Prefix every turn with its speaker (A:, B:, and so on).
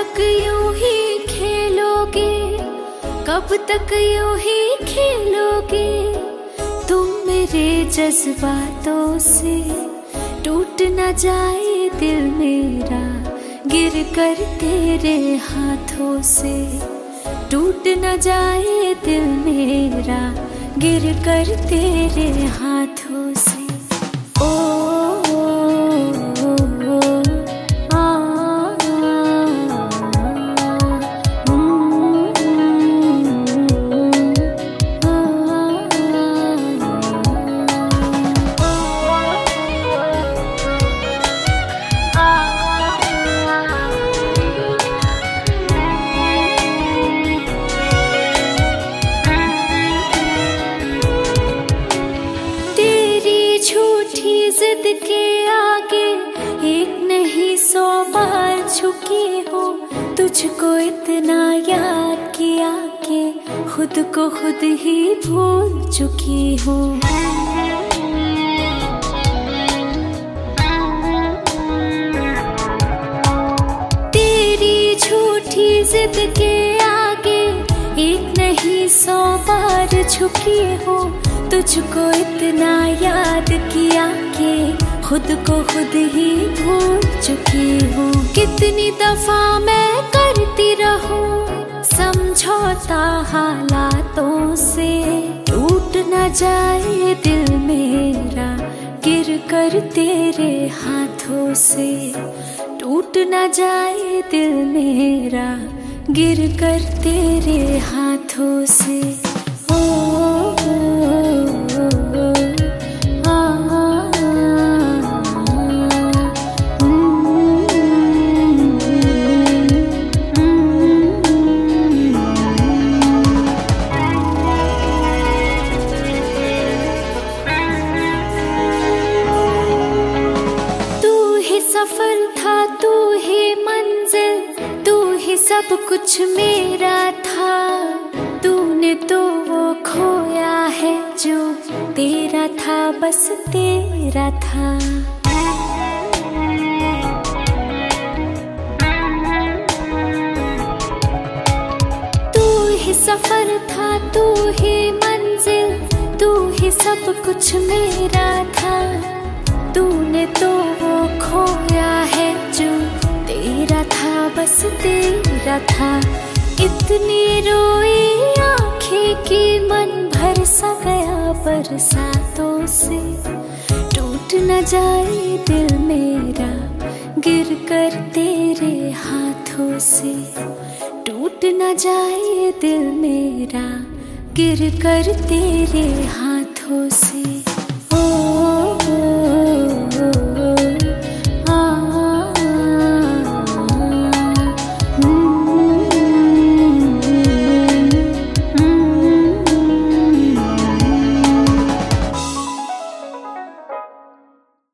A: तक यूं ही खेलोगे, कब तक यूं ही खेलोगे? तुम मेरे जज्बातों से टूट न जाए दिल मेरा, गिर कर तेरे हाथों से टूट न जाए दिल मेरा, गिर कर तेरे हाथों से। जिद के आगे एक नहीं 100 बार झुकी हो, तुझको इतना याद किया कि खुद को खुद ही भूल चुकी हो। तेरी झूठी जिद के आगे एक नहीं 100 बार झुकी हो, तुझको इतना याद किया कि खुद को खुद ही भूल चुकी हूँ। कितनी दफा मैं करती रहूं समझौता हालातों से, टूट न जाए दिल मेरा, गिर कर तेरे हाथों से टूट न जाए दिल मेरा, गिर कर तेरे हाथों से। सफर था तू ही मंजिल, तू ही सब कुछ मेरा था, तूने तो वो खोया है जो तेरा था, बस तेरा था। तू ही सफर था तू ही मंजिल, तू ही सब कुछ मेरा था, तूने तो वो खोया है जो तेरा था, बस तेरा था। इतनी रोई आंखें कि मन भर सा गया बरसातों से, टूट न जाए दिल मेरा, गिर कर तेरे हाथों से टूट न जाए दिल मेरा, गिर कर तेरे हाथों से।